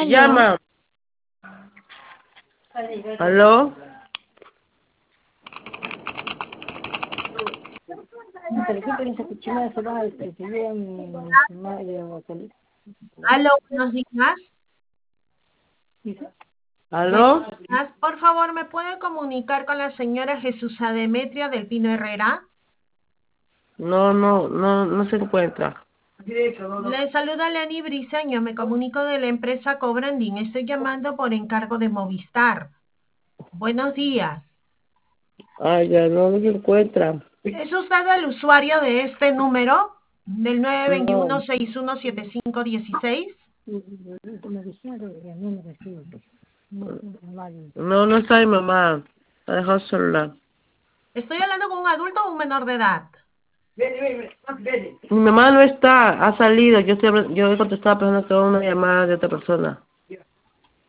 Aló. Llama. ¿Aló? Aló, buenos días. Buenos ¿Aló? días. Por favor, ¿me puede comunicar con la señora Jesús Demetria del Pino Herrera? No se encuentra. Le saluda Lenny Briseño, me comunico de la empresa Cobranding. Estoy llamando por encargo de Movistar. Buenos días. Ay, ya no se encuentra. ¿Es usted el usuario de este número? Del No, 921-617516. no está mi mamá. Ha dejado el celular. ¿Estoy hablando con un adulto o un menor de edad? Mi mamá no está, ha salido. Yo he contestado pensando que era una llamada de otra persona.